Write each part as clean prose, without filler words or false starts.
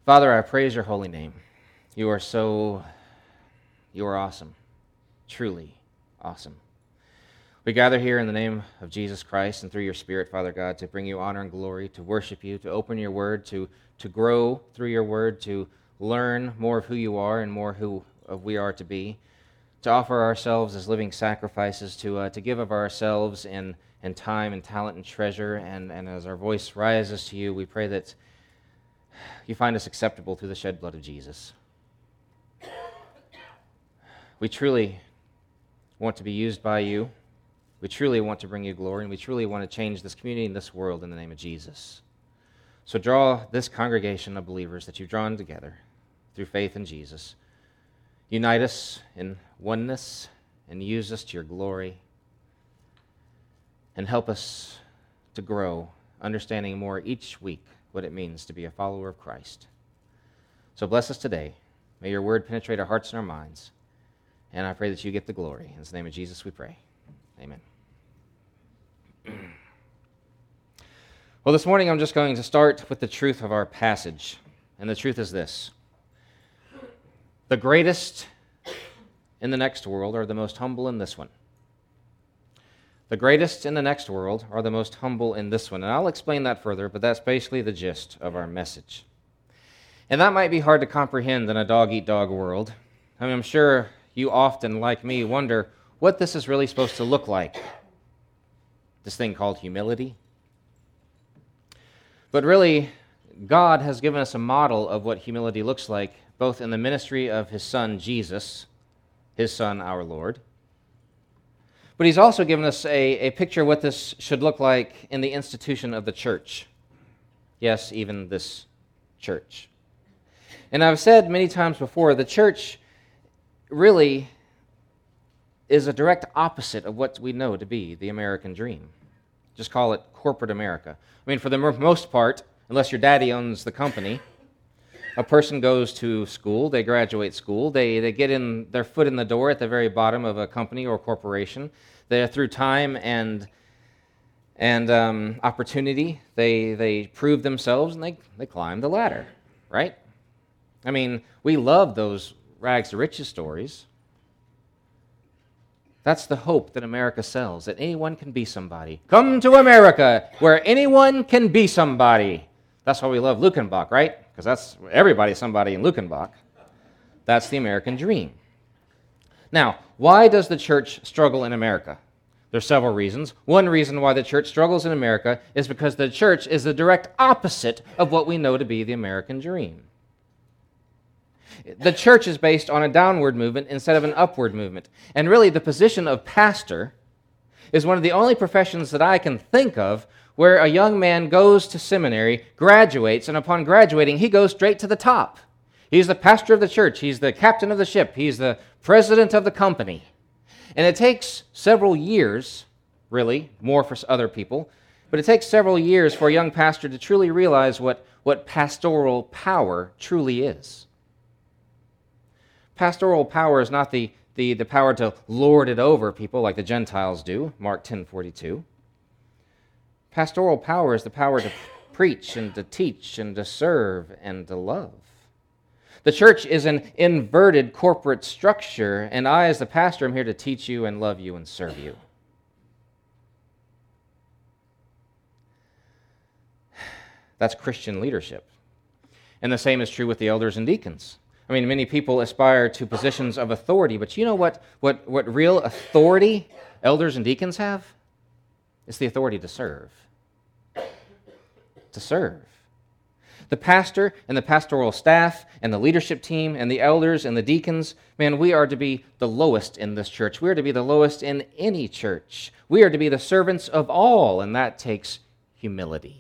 Father, I praise your holy name. You are awesome, truly awesome. We gather here in the name of Jesus Christ and through your Spirit, Father God, to bring you honor and glory, to worship you, to open your word, to grow through your word, to learn more of who you are and more who we are to be, to offer ourselves as living sacrifices, to give of ourselves in time and talent and treasure, and as our voice rises to you, we pray that you find us acceptable through the shed blood of Jesus. We truly want to be used by you. We truly want to bring you glory, and we truly want to change this community and this world in the name of Jesus. So draw this congregation of believers that you've drawn together through faith in Jesus. Unite us in oneness and use us to your glory, and help us to grow, understanding more each week what it means to be a follower of Christ. So bless us today. May your word penetrate our hearts and our minds. And I pray that you get the glory. In the name of Jesus we pray. Amen. Well, this morning I'm just going to start with the truth of our passage. And the truth is this: the greatest in the next world are the most humble in this one. The greatest in the next world are the most humble in this one. And I'll explain that further, but that's basically the gist of our message. And that might be hard to comprehend in a dog-eat-dog world. I mean, I'm sure you often, like me, wonder what this is really supposed to look like. This thing called humility. But really, God has given us a model of what humility looks like, both in the ministry of his Son, Jesus, his Son, our Lord. But he's also given us a picture of what this should look like in the institution of the church. Yes, even this church. And I've said many times before, the church really is a direct opposite of what we know to be the American dream. Just call it corporate America. I mean, for the most part, unless your daddy owns the company, a person goes to school, they graduate school, they get in their foot in the door at the very bottom of a company or corporation. They're through time and opportunity, they prove themselves and they climb the ladder, right? I mean, we love those rags to riches stories. That's the hope that America sells, that anyone can be somebody. Come to America, where anyone can be somebody. That's why we love Luckenbach, right? Because that's everybody's somebody in Luckenbach. That's the American dream. Now, why does the church struggle in America? There's several reasons. One reason why the church struggles in America is because the church is the direct opposite of what we know to be the American dream. The church is based on a downward movement instead of an upward movement. And really, the position of pastor is one of the only professions that I can think of where a young man goes to seminary, graduates, and upon graduating, he goes straight to the top. He's the pastor of the church. He's the captain of the ship. He's the president of the company. And it takes several years, really, more for other people, but it takes several years for a young pastor to truly realize what pastoral power truly is. Pastoral power is not the power to lord it over people like the Gentiles do, Mark 10:42. Pastoral power is the power to preach and to teach and to serve and to love. The church is an inverted corporate structure, and I, as the pastor, am here to teach you and love you and serve you. That's Christian leadership. And the same is true with the elders and deacons. I mean, many people aspire to positions of authority, but you know what real authority elders and deacons have? It's the authority to serve. To serve. The pastor and the pastoral staff and the leadership team and the elders and the deacons, man, we are to be the lowest in this church. We are to be the lowest in any church. We are to be the servants of all, and that takes humility.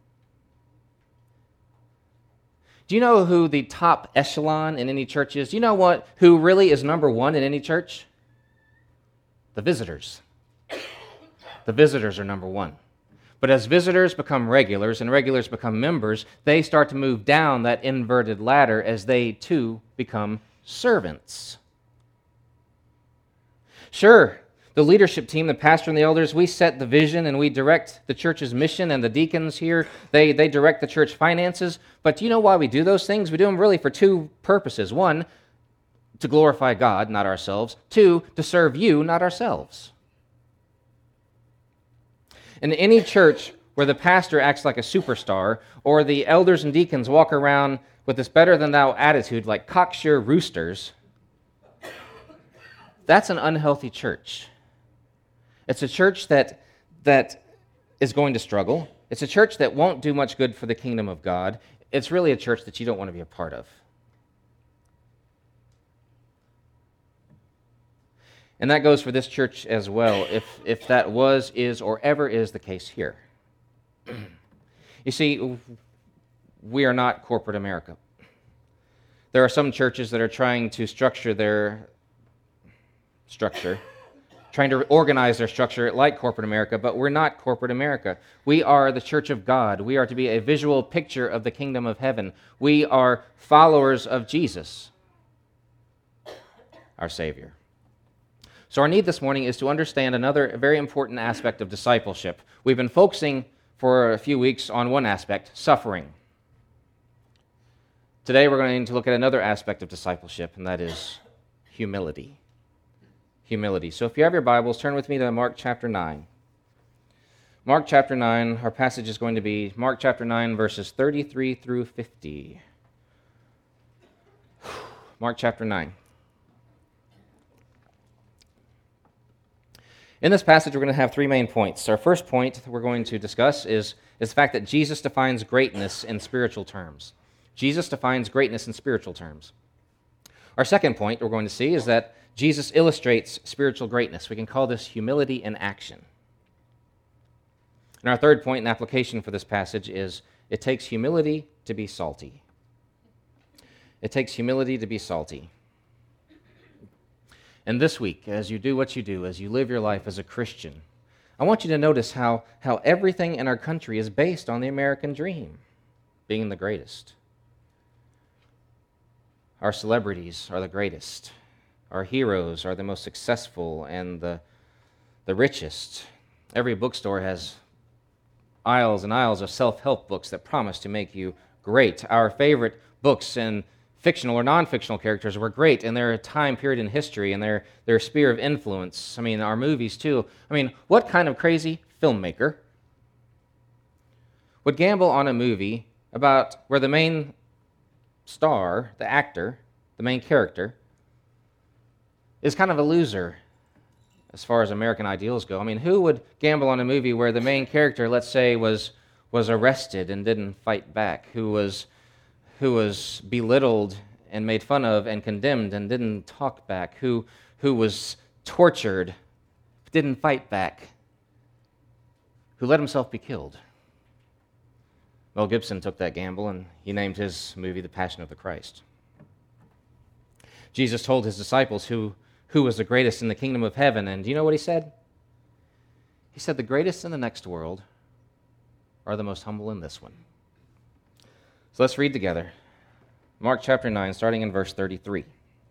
Do you know who the top echelon in any church is? Do you know who really is number one in any church? The visitors. The visitors are number one. But as visitors become regulars and regulars become members, they start to move down that inverted ladder as they too become servants. Sure, The leadership team, the pastor and the elders, we set the vision and we direct the church's mission, and the deacons here, they direct the church finances. But do you know why we do those things? We do them really for two purposes. One, to glorify God, not ourselves. Two, to serve you, not ourselves. In any church where the pastor acts like a superstar, or the elders and deacons walk around with this better-than-thou attitude like cocksure roosters, that's an unhealthy church. It's a church that is going to struggle. It's a church that won't do much good for the kingdom of God. It's really a church that you don't want to be a part of. And that goes for this church as well, if that was, is, or ever is the case here. You see, we are not corporate America. There are some churches that are trying to trying to organize their structure like corporate America, but we're not corporate America. We are the church of God. We are to be a visual picture of the kingdom of heaven. We are followers of Jesus, our Savior. So our need this morning is to understand another very important aspect of discipleship. We've been focusing for a few weeks on one aspect, suffering. Today we're going to look at another aspect of discipleship, and that is humility. Humility. So if you have your Bibles, turn with me to Mark chapter 9. Mark chapter 9, our passage is going to be Mark chapter 9, verses 33 through 50. Mark chapter 9. In this passage, we're going to have three main points. Our first point that we're going to discuss is the fact that Jesus defines greatness in spiritual terms. Jesus defines greatness in spiritual terms. Our second point we're going to see is that Jesus illustrates spiritual greatness. We can call this humility in action. And our third point and application for this passage is it takes humility to be salty. It takes humility to be salty. And this week, as you do what you do, as you live your life as a Christian, I want you to notice how everything in our country is based on the American dream, being the greatest. Our celebrities are the greatest. Our heroes are the most successful and the richest. Every bookstore has aisles and aisles of self-help books that promise to make you great. Our favorite books and fictional or non-fictional characters were great in their time period in history and their sphere of influence. I mean, our movies too. I mean, what kind of crazy filmmaker would gamble on a movie about where the main star, the actor, the main character, is kind of a loser as far as American ideals go? I mean, who would gamble on a movie where the main character, let's say, was arrested and didn't fight back, who was belittled and made fun of and condemned and didn't talk back, who was tortured, didn't fight back, who let himself be killed? Mel Gibson took that gamble, and he named his movie The Passion of the Christ. Jesus told his disciples who was the greatest in the kingdom of heaven, and do you know what he said? He said, the greatest in the next world are the most humble in this one. So let's read together. Mark chapter 9, starting in verse 33.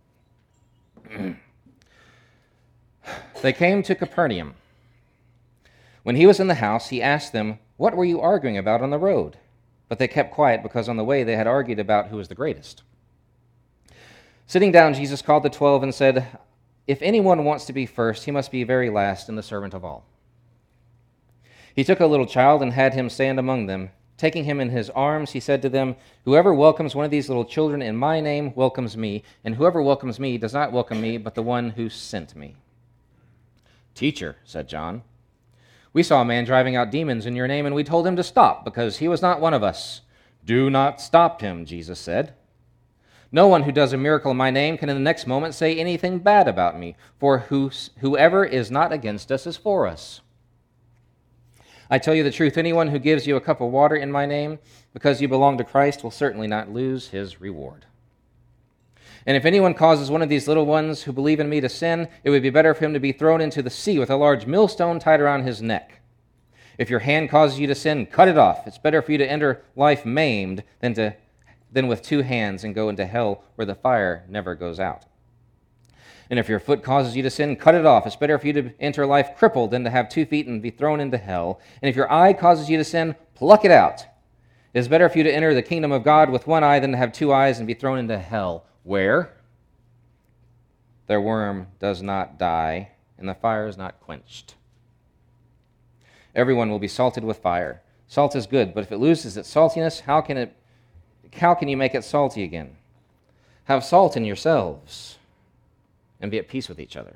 They came to Capernaum. When he was in the house, he asked them, "What were you arguing about on the road?" But they kept quiet because on the way they had argued about who was the greatest. Sitting down, Jesus called the 12 and said, "If anyone wants to be first, he must be very last and the servant of all." He took a little child and had him stand among them. Taking him in his arms, he said to them, "Whoever welcomes one of these little children in my name welcomes me, and whoever welcomes me does not welcome me, but the one who sent me." "Teacher," said John, "we saw a man driving out demons in your name, and we told him to stop, because he was not one of us." "Do not stop him," Jesus said. "No one who does a miracle in my name can in the next moment say anything bad about me, for whoever is not against us is for us. I tell you the truth, anyone who gives you a cup of water in my name, because you belong to Christ, will certainly not lose his reward. And if anyone causes one of these little ones who believe in me to sin, it would be better for him to be thrown into the sea with a large millstone tied around his neck. If your hand causes you to sin, cut it off. It's better for you to enter life maimed than with two hands and go into hell where the fire never goes out. And if your foot causes you to sin, cut it off. It's better for you to enter life crippled than to have 2 feet and be thrown into hell. And if your eye causes you to sin, pluck it out. It is better for you to enter the kingdom of God with 1 eye than to have 2 eyes and be thrown into hell, where their worm does not die and the fire is not quenched. Everyone will be salted with fire. Salt is good, but if it loses its saltiness, how can you make it salty again? Have salt in yourselves and be at peace with each other.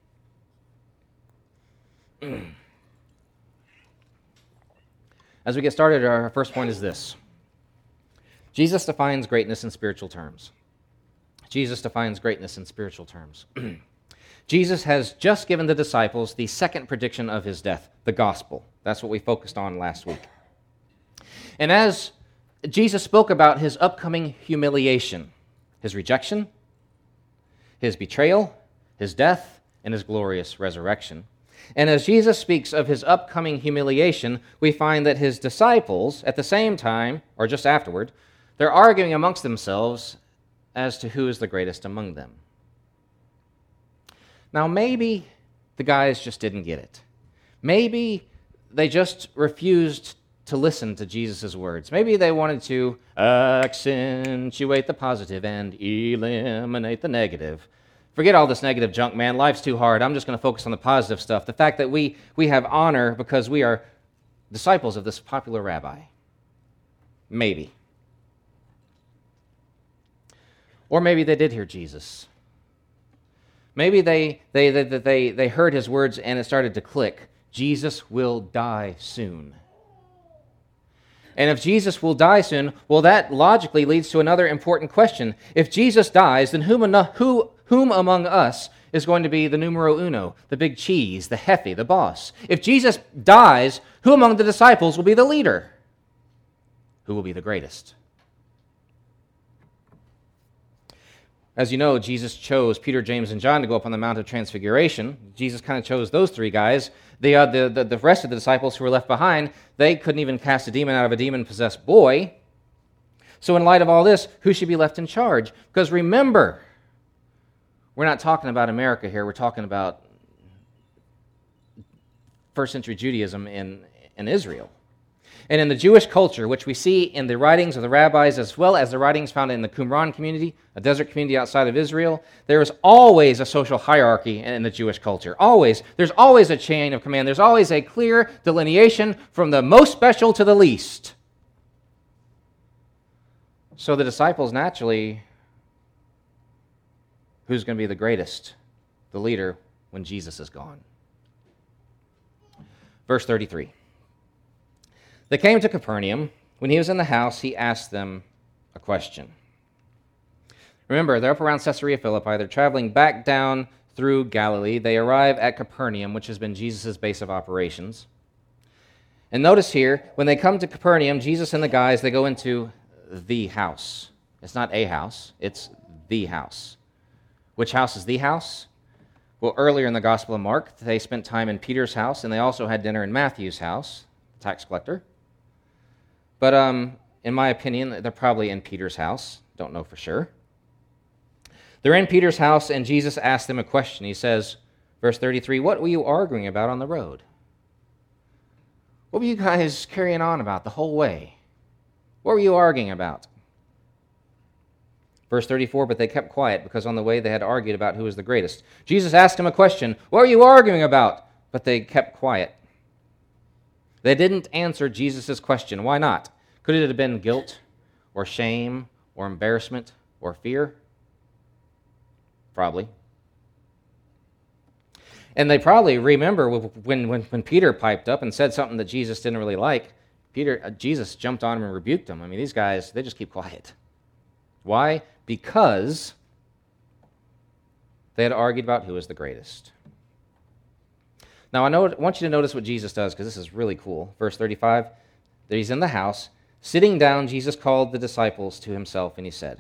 As we get started, our first point is this. Jesus defines greatness in spiritual terms. Jesus defines greatness in spiritual terms. Jesus has just given the disciples the second prediction of his death, the gospel. That's what we focused on last week. And as Jesus spoke about his upcoming humiliation, his rejection, his betrayal, his death, and his glorious resurrection. And as Jesus speaks of his upcoming humiliation, we find that his disciples, at the same time, or just afterward, they're arguing amongst themselves as to who is the greatest among them. Now, maybe the guys just didn't get it. Maybe they just refused to listen to Jesus' words. Maybe they wanted to accentuate the positive and eliminate the negative. Forget all this negative junk, man. Life's too hard. I'm just going to focus on the positive stuff. The fact that we have honor because we are disciples of this popular rabbi. Maybe. Or maybe they did hear Jesus. Maybe they heard his words and it started to click. Jesus will die soon. And if Jesus will die soon, well, that logically leads to another important question. If Jesus dies, then whom among us is going to be the numero uno, the big cheese, the jefe, the boss? If Jesus dies, who among the disciples will be the leader? Who will be the greatest? As you know, Jesus chose Peter, James, and John to go up on the Mount of Transfiguration. Jesus kind of chose those 3 guys. The rest of the disciples who were left behind, they couldn't even cast a demon out of a demon-possessed boy. So in light of all this, who should be left in charge? Because remember, we're not talking about America here. We're talking about first century Judaism in Israel. And in the Jewish culture, which we see in the writings of the rabbis as well as the writings found in the Qumran community, a desert community outside of Israel, there is always a social hierarchy in the Jewish culture. Always. There's always a chain of command. There's always a clear delineation from the most special to the least. So the disciples naturally, who's going to be the greatest, the leader, when Jesus is gone? Verse 33. They came to Capernaum. When he was in the house, he asked them a question. Remember, they're up around Caesarea Philippi. They're traveling back down through Galilee. They arrive at Capernaum, which has been Jesus' base of operations. And notice here, when they come to Capernaum, Jesus and the guys, they go into the house. It's not a house, it's the house. Which house is the house? Well, earlier in the Gospel of Mark, they spent time in Peter's house, and they also had dinner in Matthew's house, the tax collector. But in my opinion, they're probably in Peter's house. Don't know for sure. They're in Peter's house, and Jesus asked them a question. He says, verse 33, "What were you arguing about on the road? What were you guys carrying on about the whole way? What were you arguing about?" Verse 34, "But they kept quiet because on the way they had argued about who was the greatest." Jesus asked him a question. "What were you arguing about?" But they kept quiet. They didn't answer Jesus' question. Why not? Could it have been guilt or shame or embarrassment or fear? Probably. And they probably remember when Peter piped up and said something that Jesus didn't really like. Jesus jumped on him and rebuked him. I mean, these guys, they just keep quiet. Why? Because they had argued about who was the greatest. Now, I want you to notice what Jesus does, because this is really cool. Verse 35, that he's in the house. Sitting down, Jesus called the disciples to himself, and he said,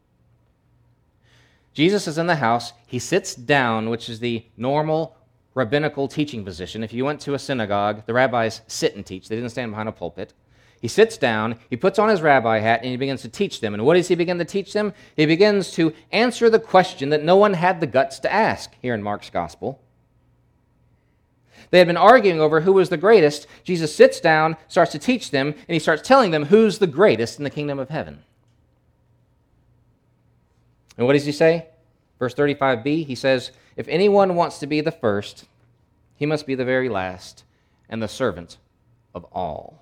Jesus is in the house. He sits down, which is the normal rabbinical teaching position. If you went to a synagogue, the rabbis sit and teach. They didn't stand behind a pulpit. He sits down, he puts on his rabbi hat, and he begins to teach them. And what does he begin to teach them? He begins to answer the question that no one had the guts to ask here in Mark's gospel. They had been arguing over who was the greatest. Jesus sits down, starts to teach them, and he starts telling them who's the greatest in the kingdom of heaven. And what does he say? Verse 35b, he says, "If anyone wants to be the first, he must be the very last and the servant of all."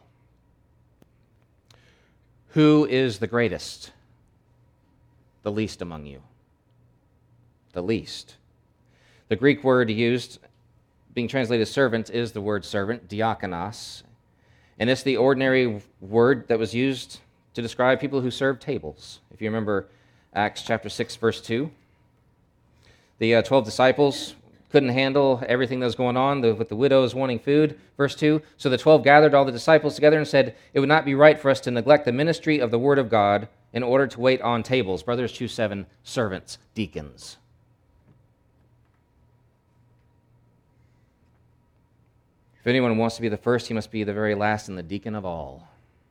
Who is the greatest? The least among you. The least. The Greek word used, being translated servant, is the word servant, diakonos. And it's the ordinary word that was used to describe people who served tables. If you remember Acts chapter 6, verse 2, the 12 disciples couldn't handle everything that was going on with the widows wanting food. Verse 2, so the 12 gathered all the disciples together and said, "It would not be right for us to neglect the ministry of the word of God in order to wait on tables." Brothers 2:7, servants, deacons. If anyone wants to be the first, he must be the very last and the deacon of all.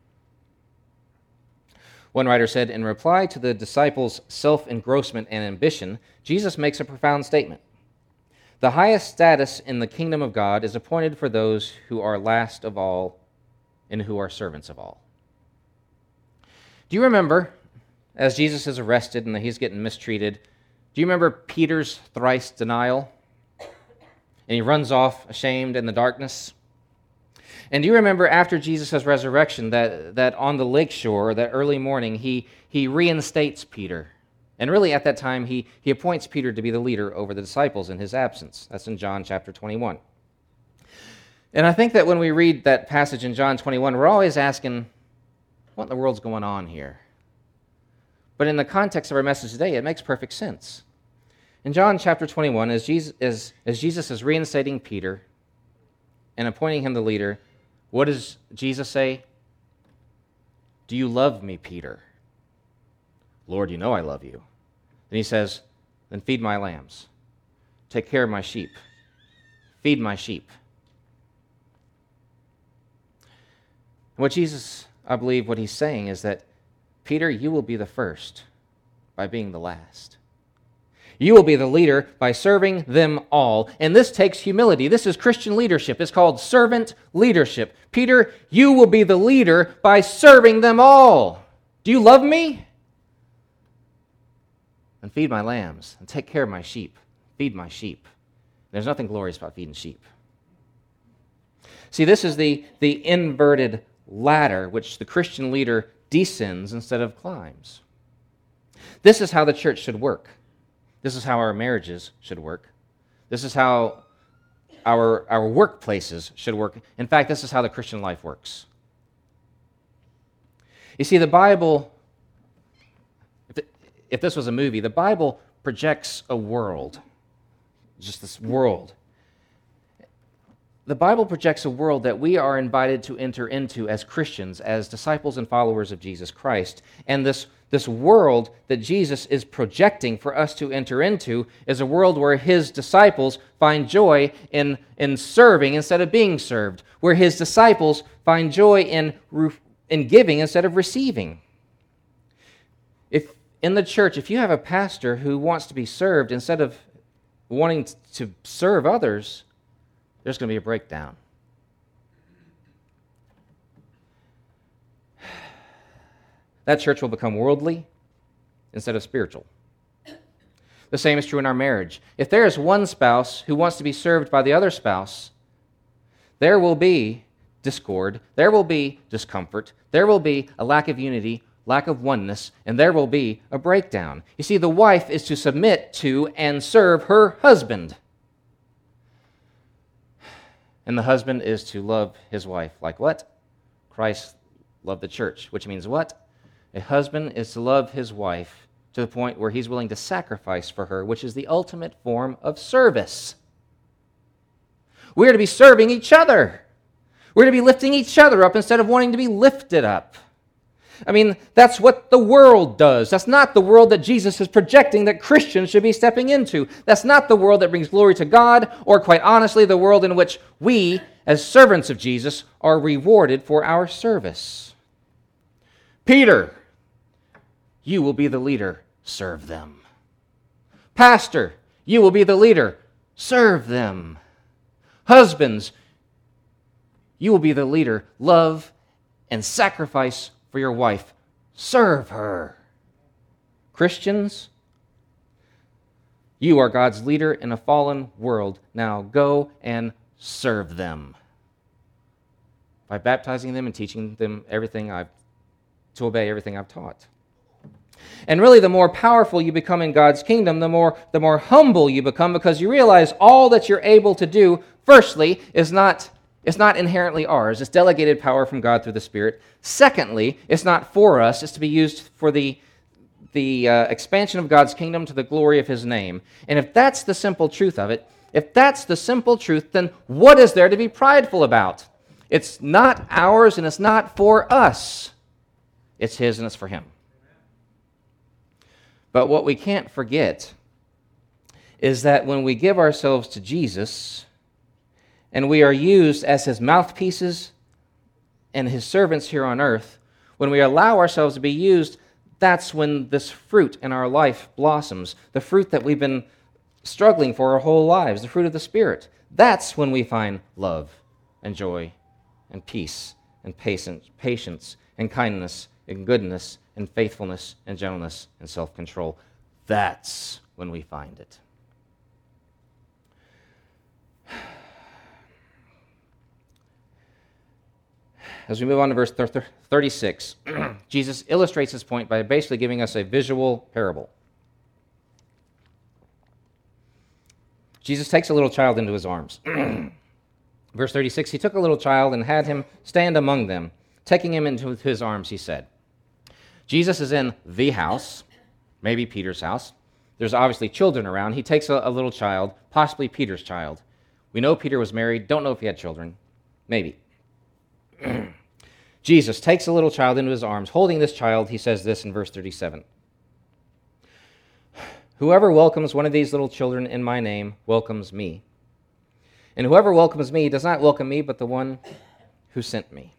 One writer said, in reply to the disciples' self-engrossment and ambition, Jesus makes a profound statement. The highest status in the kingdom of God is appointed for those who are last of all and who are servants of all. Do you remember, as Jesus is arrested and he's getting mistreated, do you remember Peter's thrice denial? And he runs off ashamed in the darkness. And do you remember after Jesus' resurrection that on the lakeshore, that early morning, he reinstates Peter? And really, at that time, he appoints Peter to be the leader over the disciples in his absence. That's in John chapter 21. And I think that when we read that passage in John 21, we're always asking, what in the world's going on here? But in the context of our message today, it makes perfect sense. In John chapter 21, as Jesus is reinstating Peter and appointing him the leader, what does Jesus say? "Do you love me, Peter?" "Lord, you know I love you." Then he says, "Then feed my lambs. Take care of my sheep. Feed my sheep." And what Jesus, I believe, what he's saying is that, Peter, you will be the first by being the last. You will be the leader by serving them all. And this takes humility. This is Christian leadership. It's called servant leadership. Peter, you will be the leader by serving them all. Do you love me? And feed my lambs, and take care of my sheep. Feed my sheep. There's nothing glorious about feeding sheep. See, this is the inverted ladder which the Christian leader descends instead of climbs. This is how the church should work. This is how our marriages should work. This is how our workplaces should work. In fact, this is how the Christian life works. You see, the Bible, if this was a movie, the Bible projects a world, just this world. The Bible projects a world that we are invited to enter into as Christians, as disciples and followers of Jesus Christ. And this world that Jesus is projecting for us to enter into is a world where his disciples find joy in serving instead of being served, where his disciples find joy in giving instead of receiving. If in the church, if you have a pastor who wants to be served instead of wanting to serve others, there's going to be a breakdown. That church will become worldly instead of spiritual. The same is true in our marriage. If there is one spouse who wants to be served by the other spouse, there will be discord, there will be discomfort, there will be a lack of unity, lack of oneness, and there will be a breakdown. You see, the wife is to submit to and serve her husband. And the husband is to love his wife like what? Christ loved the church, which means what? A husband is to love his wife to the point where he's willing to sacrifice for her, which is the ultimate form of service. We're to be serving each other. We're to be lifting each other up instead of wanting to be lifted up. I mean, that's what the world does. That's not the world that Jesus is projecting that Christians should be stepping into. That's not the world that brings glory to God, or quite honestly, the world in which we, as servants of Jesus, are rewarded for our service. Peter, you will be the leader. Serve them. Pastor, you will be the leader. Serve them. Husbands, you will be the leader. Love and sacrifice for your wife. Serve her. Christians, you are God's leader in a fallen world. Now go and serve them by baptizing them and teaching them to obey everything I've taught. And really, the more powerful you become in God's kingdom, the more humble you become, because you realize all that you're able to do, firstly, is not inherently ours. It's delegated power from God through the Spirit. Secondly, it's not for us. It's to be used for the expansion of God's kingdom to the glory of His name. And if that's the simple truth of it, then what is there to be prideful about? It's not ours and it's not for us. It's His and it's for Him. But what we can't forget is that when we give ourselves to Jesus and we are used as His mouthpieces and His servants here on earth, when we allow ourselves to be used, that's when this fruit in our life blossoms, the fruit that we've been struggling for our whole lives, the fruit of the Spirit. That's when we find love and joy and peace and patience and kindness and goodness and faithfulness and gentleness and self-control. That's when we find it. As we move on to verse 36, Jesus illustrates his point by basically giving us a visual parable. Jesus takes a little child into his arms. Verse 36, he took a little child and had him stand among them. Taking him into his arms, he said. Jesus is in the house, maybe Peter's house. There's obviously children around. He takes a little child, possibly Peter's child. We know Peter was married. Don't know if he had children. Maybe. Jesus takes a little child into his arms. Holding this child, he says this in verse 37. Whoever welcomes one of these little children in my name welcomes me. And whoever welcomes me does not welcome me, but the one who sent me.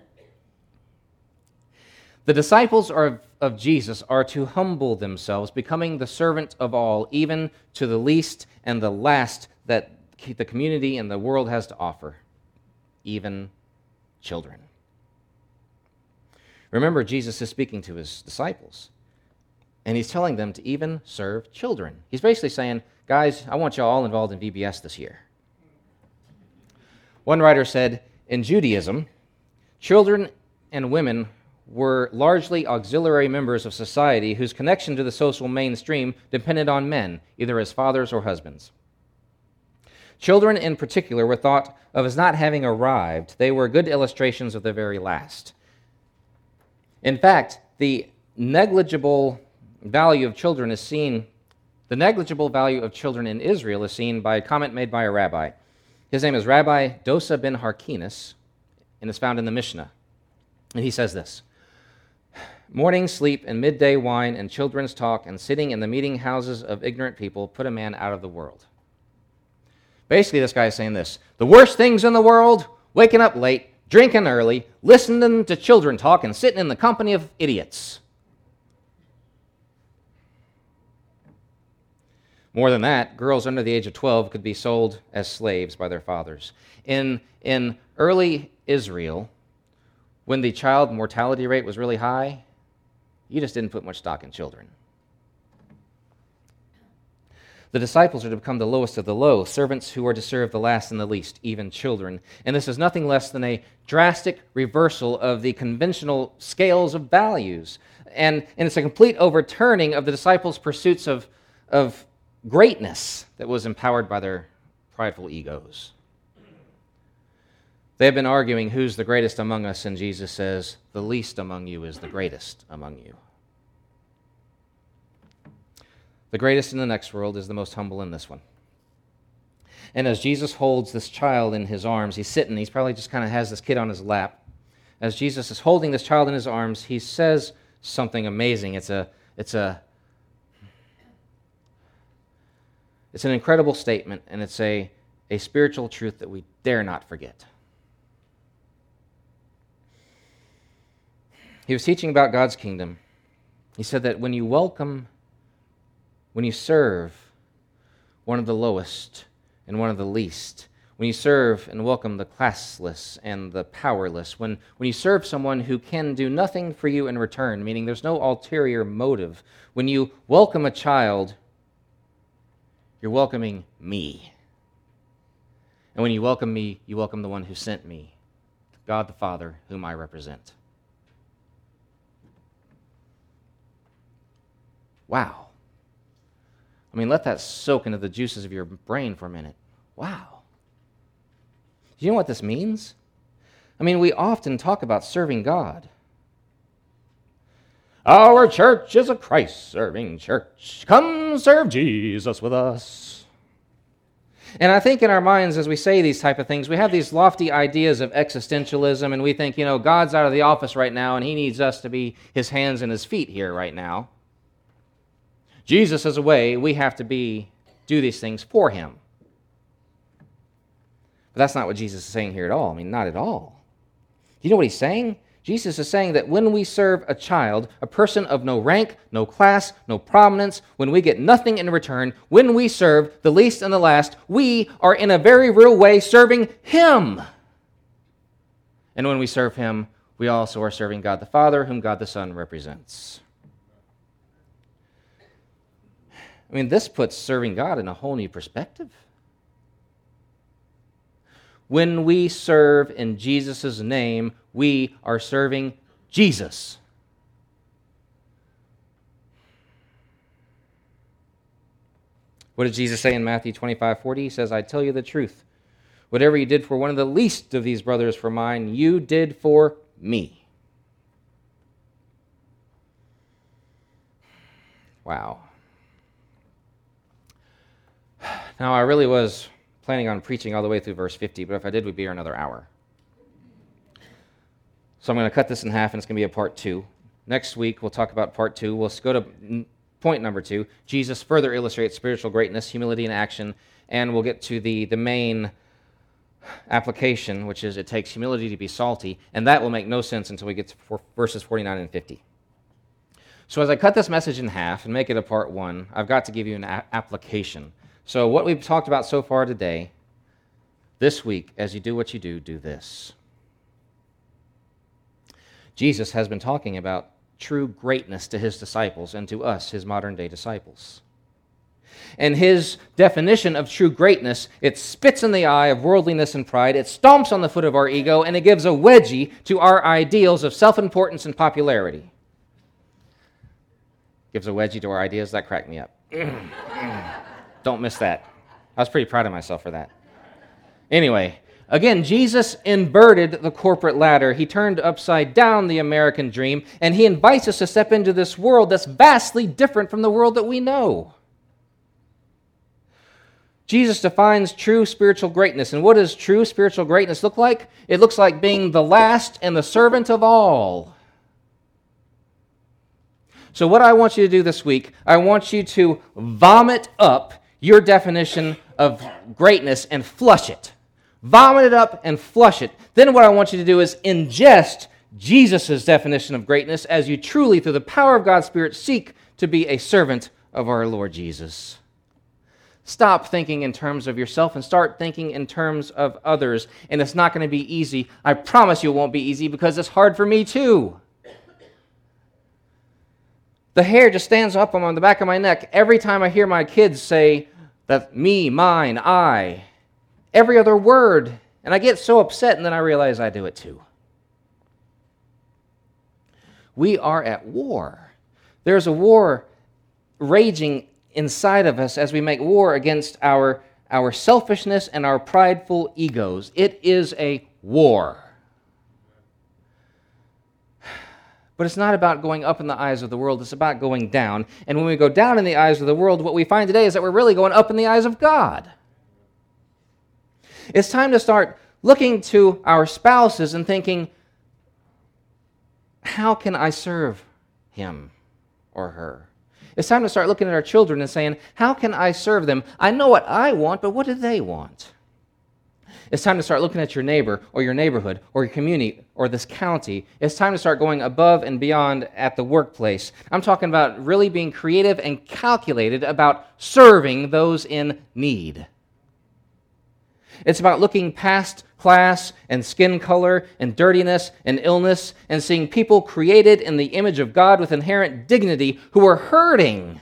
The disciples of Jesus are to humble themselves, becoming the servant of all, even to the least and the last that the community and the world has to offer, even children. Remember, Jesus is speaking to his disciples, and he's telling them to even serve children. He's basically saying, guys, I want you all involved in VBS this year. One writer said, in Judaism, children and women were largely auxiliary members of society whose connection to the social mainstream depended on men, either as fathers or husbands. Children in particular were thought of as not having arrived. They were good illustrations of the very last. In fact, the negligible value of children in Israel is seen by a comment made by a rabbi. His name is Rabbi Dosa ben Harkinis, and is found in the Mishnah. And he says this: morning sleep and midday wine and children's talk and sitting in the meeting houses of ignorant people put a man out of the world. Basically, this guy is saying this: the worst things in the world, waking up late, drinking early, listening to children talk, and sitting in the company of idiots. More than that, girls under the age of 12 could be sold as slaves by their fathers. In early Israel, when the child mortality rate was really high, you just didn't put much stock in children. The disciples are to become the lowest of the low, servants who are to serve the last and the least, even children. And this is nothing less than a drastic reversal of the conventional scales of values. And it's a complete overturning of the disciples' pursuits of greatness that was empowered by their prideful egos. They have been arguing who's the greatest among us, and Jesus says, the least among you is the greatest among you. The greatest in the next world is the most humble in this one. And as Jesus holds this child in his arms, he's sitting, he's probably just kind of has this kid on his lap. As Jesus is holding this child in his arms, he says something amazing. It's an incredible statement, and it's a spiritual truth that we dare not forget. He was teaching about God's kingdom. He said that when you serve one of the lowest and one of the least, when you serve and welcome the classless and the powerless, when you serve someone who can do nothing for you in return, meaning there's no ulterior motive, when you welcome a child, you're welcoming me. And when you welcome me, you welcome the one who sent me, God the Father, whom I represent. Wow. I mean, let that soak into the juices of your brain for a minute. Wow. Do you know what this means? I mean, we often talk about serving God. Our church is a Christ-serving church. Come serve Jesus with us. And I think in our minds, as we say these type of things, we have these lofty ideas of existentialism, and we think, God's out of the office right now, and he needs us to be his hands and his feet here right now. Jesus is away. We have to do these things for him. But that's not what Jesus is saying here at all. I mean, not at all. You know what he's saying? Jesus is saying that when we serve a child, a person of no rank, no class, no prominence, when we get nothing in return, when we serve the least and the last, we are in a very real way serving him. And when we serve him, we also are serving God the Father, whom God the Son represents. I mean, this puts serving God in a whole new perspective. When we serve in Jesus' name, we are serving Jesus. What did Jesus say in Matthew 25:40? He says, I tell you the truth. Whatever you did for one of the least of these brothers for mine, you did for me. Wow. Now, I really was planning on preaching all the way through verse 50, but if I did, we'd be here another hour. So I'm going to cut this in half, and it's going to be a part 2. Next week, we'll talk about part 2. We'll go to point number 2. Jesus further illustrates spiritual greatness, humility in action, and we'll get to the main application, which is it takes humility to be salty, and that will make no sense until we get to verses 49 and 50. So as I cut this message in half and make it a part 1, I've got to give you an application. So what we've talked about so far today, this week, as you do what you do this. Jesus has been talking about true greatness to his disciples and to us, his modern-day disciples. And his definition of true greatness, it spits in the eye of worldliness and pride, it stomps on the foot of our ego, and it gives a wedgie to our ideals of self-importance and popularity. Gives a wedgie to our ideas, that cracked me up. Don't miss that. I was pretty proud of myself for that. Anyway, again, Jesus inverted the corporate ladder. He turned upside down the American dream, and he invites us to step into this world that's vastly different from the world that we know. Jesus defines true spiritual greatness. And what does true spiritual greatness look like? It looks like being the last and the servant of all. So what I want you to do this week, I want you to vomit up your definition of greatness and flush it. Vomit it up and flush it. Then what I want you to do is ingest Jesus' definition of greatness as you truly, through the power of God's Spirit, seek to be a servant of our Lord Jesus. Stop thinking in terms of yourself and start thinking in terms of others. And it's not going to be easy. I promise you it won't be easy because it's hard for me too. The hair just stands up on the back of my neck every time I hear my kids say that me, mine, I, every other word. And I get so upset and then I realize I do it too. We are at war. There's a war raging inside of us as we make war against our selfishness and our prideful egos. It is a war. But it's not about going up in the eyes of the world. It's about going down. And when we go down in the eyes of the world, what we find today is that we're really going up in the eyes of God. It's time to start looking to our spouses and thinking, how can I serve him or her? It's time to start looking at our children and saying, how can I serve them? I know what I want, but what do they want? It's time to start looking at your neighbor or your neighborhood or your community or this county. It's time to start going above and beyond at the workplace. I'm talking about really being creative and calculated about serving those in need. It's about looking past class and skin color and dirtiness and illness and seeing people created in the image of God with inherent dignity who are hurting.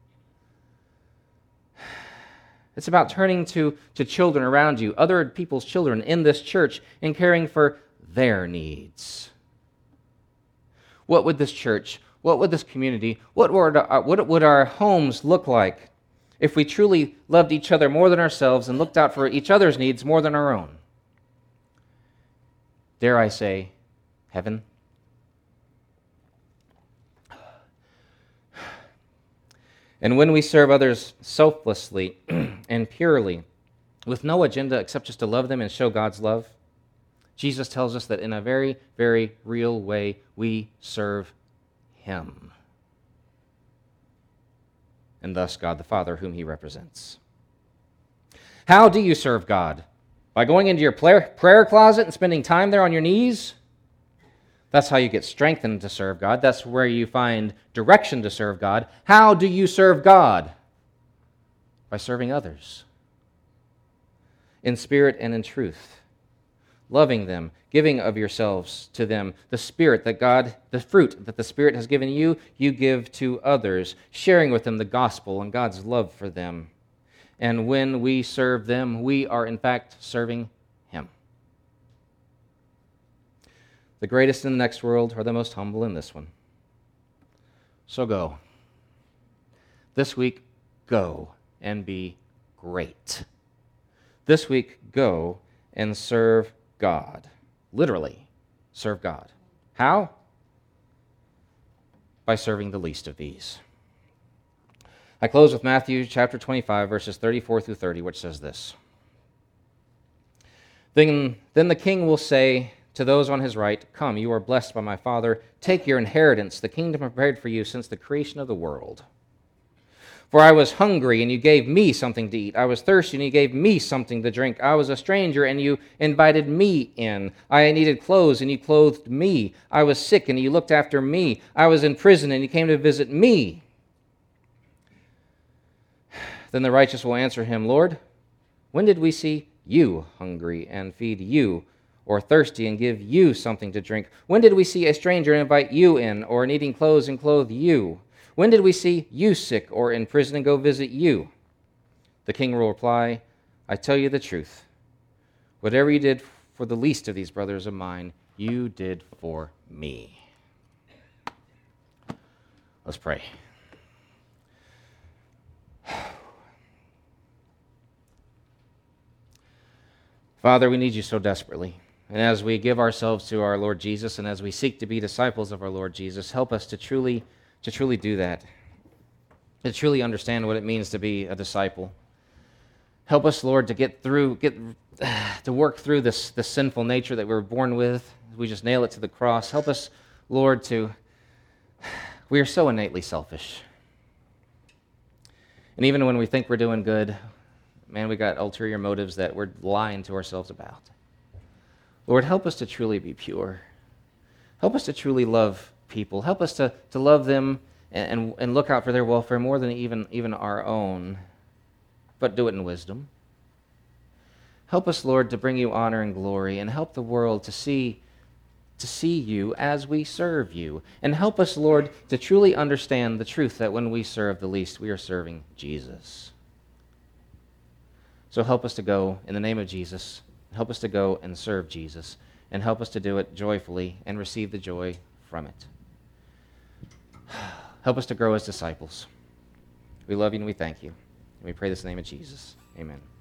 It's about turning to children around you, other people's children in this church, and caring for their needs. What would this church, what would this community, what would our homes look like if we truly loved each other more than ourselves and looked out for each other's needs more than our own? Dare I say, heaven? And when we serve others selflessly and purely, with no agenda except just to love them and show God's love, Jesus tells us that in a very, very real way, we serve Him. And thus God the Father, whom He represents. How do you serve God? By going into your prayer closet and spending time there on your knees? That's how you get strengthened to serve God. That's where you find direction to serve God. How do you serve God? By serving others. In spirit and in truth. Loving them, giving of yourselves to them. The Spirit that God, the fruit that the Spirit has given you, you give to others. Sharing with them the gospel and God's love for them. And when we serve them, we are in fact serving Him. The greatest in the next world are the most humble in this one. So go. This week, go and be great. This week, go and serve God. Literally, serve God. How? By serving the least of these. I close with Matthew chapter 25, verses 34 through 30, which says this. Then the king will say to those on his right, "Come, you are blessed by my Father. Take your inheritance, the kingdom prepared for you since the creation of the world. For I was hungry, and you gave me something to eat. I was thirsty, and you gave me something to drink. I was a stranger, and you invited me in. I needed clothes, and you clothed me. I was sick, and you looked after me. I was in prison, and you came to visit me." Then the righteous will answer him, "Lord, when did we see you hungry and feed you, or thirsty and give you something to drink? When did we see a stranger and invite you in, or needing clothes and clothe you? When did we see you sick or in prison and go visit you?" The king will reply, "I tell you the truth. Whatever you did for the least of these brothers of mine, you did for me." Let's pray. Father, we need you so desperately. And as we give ourselves to our Lord Jesus, and as we seek to be disciples of our Lord Jesus, help us to truly do that, to truly understand what it means to be a disciple. Help us, Lord, to work through this sinful nature that we were born with. We just nail it to the cross. Help us, Lord, we are so innately selfish. And even when we think we're doing good, man, we got ulterior motives that we're lying to ourselves about. Lord, help us to truly be pure. Help us to truly love people. Help us to love them and look out for their welfare more than even our own, but do it in wisdom. Help us, Lord, to bring you honor and glory, and help the world to see you as we serve you. And help us, Lord, to truly understand the truth that when we serve the least, we are serving Jesus. So help us to go in the name of Jesus. Help us to go and serve Jesus, and help us to do it joyfully and receive the joy from it. Help us to grow as disciples. We love you and we thank you. And we pray this in the name of Jesus. Amen.